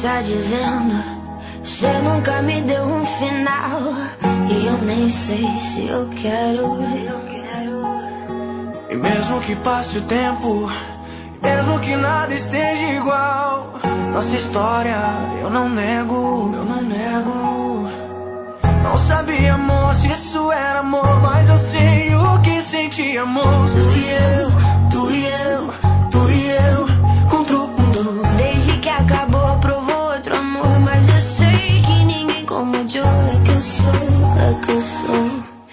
tá dizendo? Você nunca me deu um final e eu nem sei se eu quero. E mesmo que passe o tempo, mesmo que nada esteja igual, nossa história eu não nego, eu não nego. Não sabia, amor, se isso era amor, mas eu sei o que sentíamos. Tu e eu, tu e eu, tu e eu, contra o mundo. Desde que acabou, provou outro amor, mas eu sei que ninguém como o Joe. É que eu sou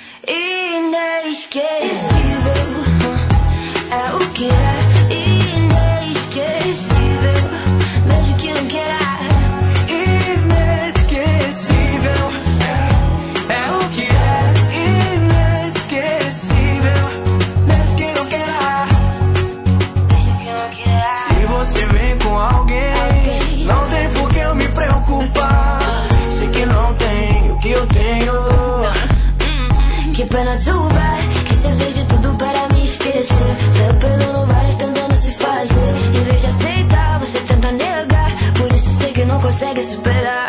inesquecível. É o que é inesquecível, mesmo que não queira. Inesquecível, é o que é inesquecível, mesmo que não queira. Se você vem com alguém, não tem por que eu me preocupar. Sei que não tem o que eu tenho. Que pena tu vai, que você fez de tudo para me esquecer. Saiu pegando várias tentando se fazer. Em vez de aceitar, você tenta negar. Por isso sei que não consegue superar.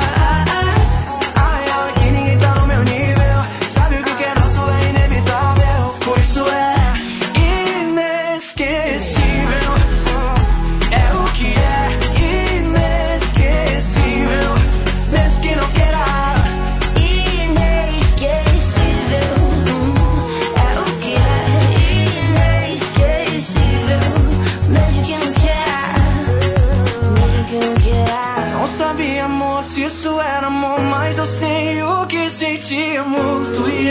Ai, ai, que ninguém tá no meu nível. Sabe o que é nosso, é inevitável. Por isso é inesquecível. É o que é inesquecível, mesmo que não queira. Inesquecível. É o que é inesquecível, mesmo que não queira. Mesmo que não queira. Não sabia, amor, se isso era amor, mas eu sei o que sentíamos. Tu e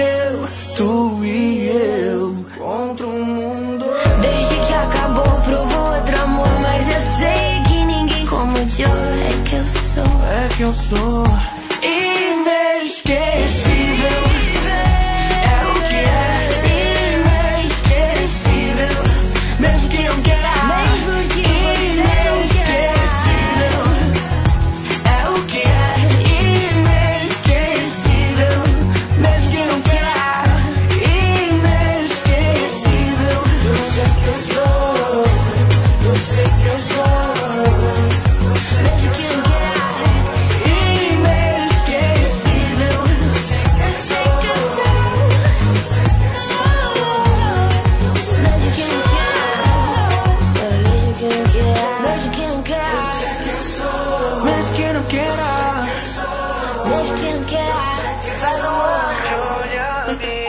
eu, contra o mundo. Desde que acabou, provou outro amor, mas eu sei que ninguém como o Joe. É que eu sou Inesquecível. É o que é inesquecível, mesmo que não queira. mesmo que você não queira. Inesquecível. É o que é inesquecível, mesmo que não queira. Inesquecível. Eu sei que eu sou, eu sei que eu sou. Mesmo que não queira. Inesquecível. Eu sei que eu sou. Mesmo que não queira. Mesmo que não queira. Mesmo que não queira. Mesmo que não queira. Mesmo que não queira. Faz amor. Olha,